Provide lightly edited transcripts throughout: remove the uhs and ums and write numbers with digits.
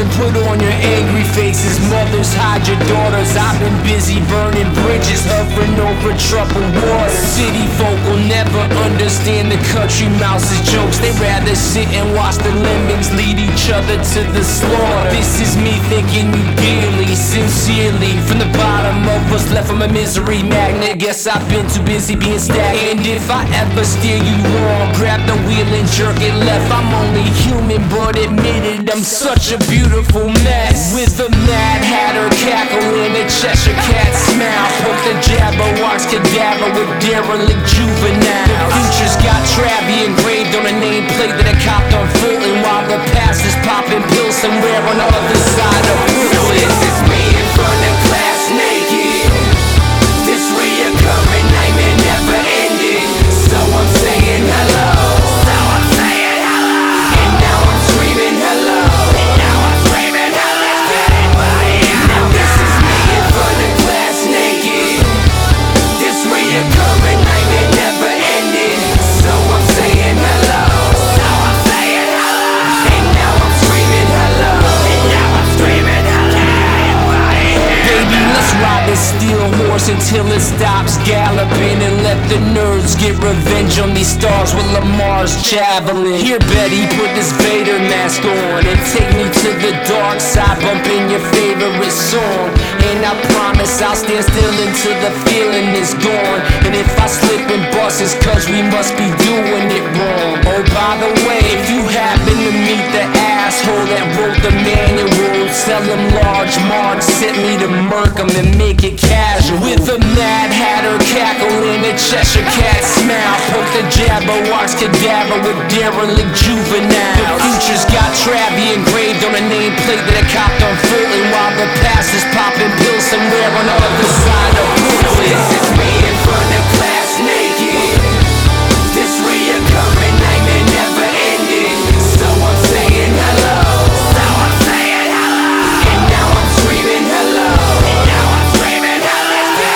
Children, put on your angry faces. Mothers, hide your daughters. I've been busy burning bridges, hovering over troubled waters. City folk will never understand the country mouse's jokes. They rather sit and watch the lemmings lead each other to the slaughter. This is me thinking you dearly, sincerely, from the bottom of what's left from a misery magnet. Guess I've been too busy being stagnant. And if I ever steer you wrong, grab the wheel and jerk it left. I'm only human, but admit it, I'm such a beautiful mess. With a Mad Hatter cackle and a Cheshire Cat smile, poke the Jabberwock's cadaver with derelict juvenile. The future's got Travie engraved on a nameplate that I copped on Fulton, while the past is popping pills somewhere on the other side of Brooklyn. This is me in front of class naked. This reoccurring nightmare never ended. So I'm saying hello. So I'm saying hello. And now I'm screaming hello. And now I'm screaming hello. Now this is me in front of class naked. This reoccurring nightmare never ended. So I'm saying hello. So I'm saying hello. And now I'm screaming hello. And now I'm screaming hello. Baby, let's ride this steel horse until it stops galloping, and let the nerds get revenge on these stars with Lamar's javelin. Here, Betty, put this Vader mask on and take me to the dark side, bumping your favorite song. And I promise I'll stand still until the feeling is gone. And if I slip and bust, it's cause we must be doing it wrong. Oh, by the way, if you happen to meet the asshole that wrote the manual, sell him large marks, sent me to murk him and make it casual. With a Mad Hatter cackle and a Cheshire Cat smile, poke the Jabberwock's cadaver with derelict juvenile. The future's got Travie engraved on a nameplate that I copped on Fulton, while the past is popping pills somewhere on the other side of Brooklyn. This is me in front of class naked. This reoccurring nightmare never ended. So I'm saying hello. So I'm saying hello. And now I'm screaming hello. And now I'm screaming hello.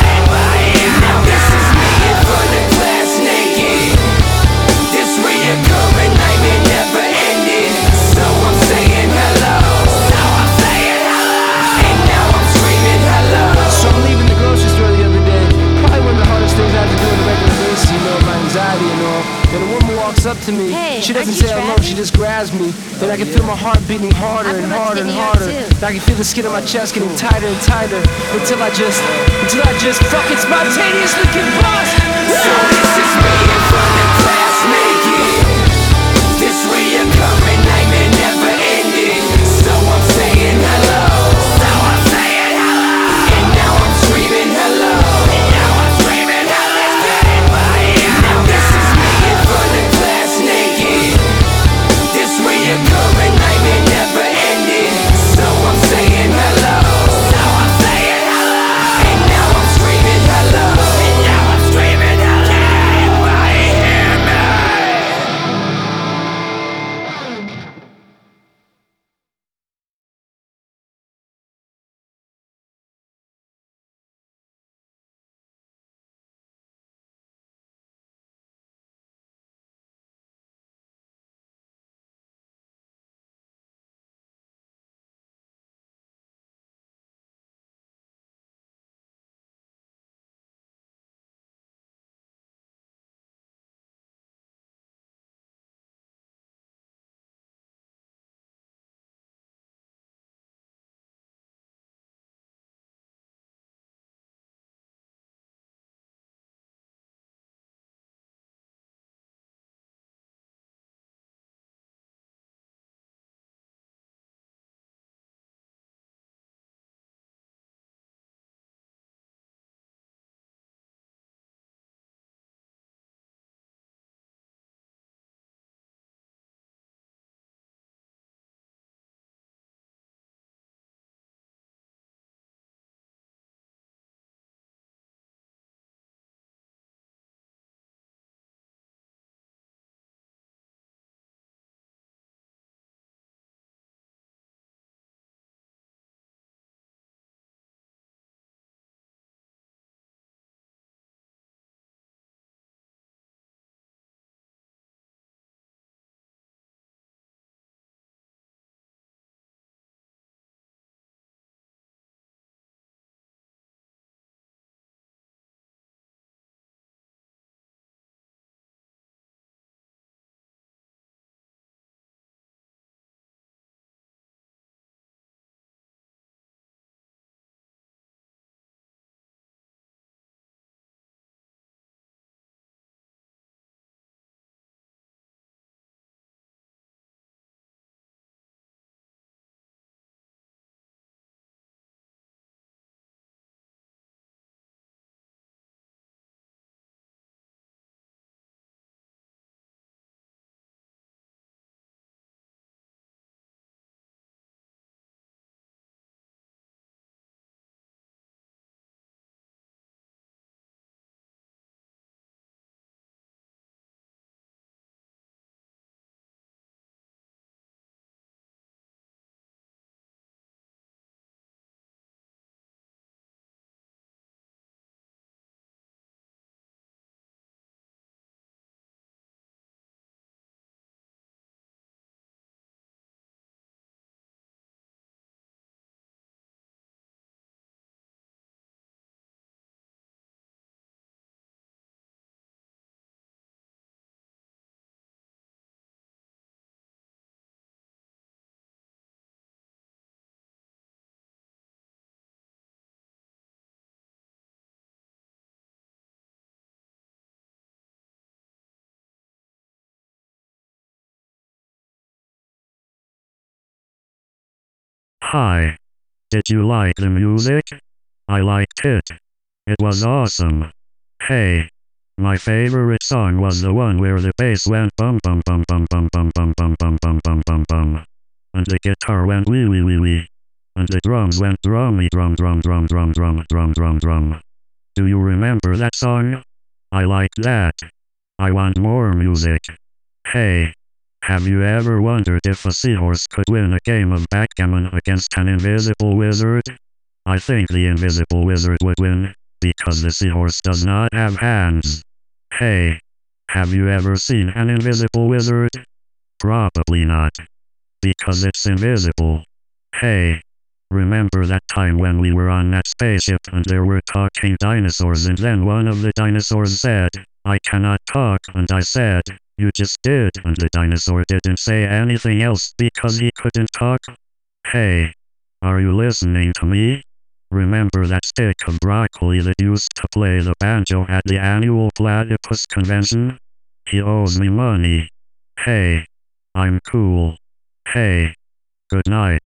Now this is me in front of class naked. This reoccurring nightmare never ended. So I'm saying hello. So I'm saying hello. And now I'm screaming hello. So I'm leaving the grocery store the other day. Probably one of the hardest things I have to do on a regular basis, you know, my anxiety and all. Then a woman walks up to me. Hey, she doesn't aren't you say hello, Travis? she just grabs me. Then I can feel my heart beating harder I'm and about harder to and get me out harder. too. And I can feel the skin on my chest getting tighter and tighter until I just fucking spontaneously combust. So this is me in front of class naked. This reoccurring nightmare never ended. So I'm saying hello. So I'm saying hello. And now I'm screaming hello. And now I'm screaming hello. Now this is me in front of class naked. This reoccurring nightmare never ended. So I'm saying hello. So I'm saying hello. And now I'm screaming hello. And now I'm screaming Hi. Did you like the music? I liked it. It was awesome. Hey. My favorite song was the one where the bass went bum bum bum bum bum bum bum bum bum bum bum bum bum. And the guitar went wee wee wee wee. And the drums went drummy drum drum drum drum drum drum drum drum. Do you remember that song? I liked that. I want more music. Hey. Have you ever wondered if a seahorse could win a game of backgammon against an invisible wizard? I think the invisible wizard would win, because the seahorse does not have hands. Hey. Have you ever seen an invisible wizard? Probably not. Because it's invisible. Hey. Remember that time when we were on that spaceship and there were talking dinosaurs and then one of the dinosaurs said, "I cannot talk," and I said, "You just did," and the dinosaur didn't say anything else because he couldn't talk? Hey. Are you listening to me? Remember that stick of broccoli that used to play the banjo at the annual platypus convention? He owes me money. Hey. I'm cool. Hey. Good night.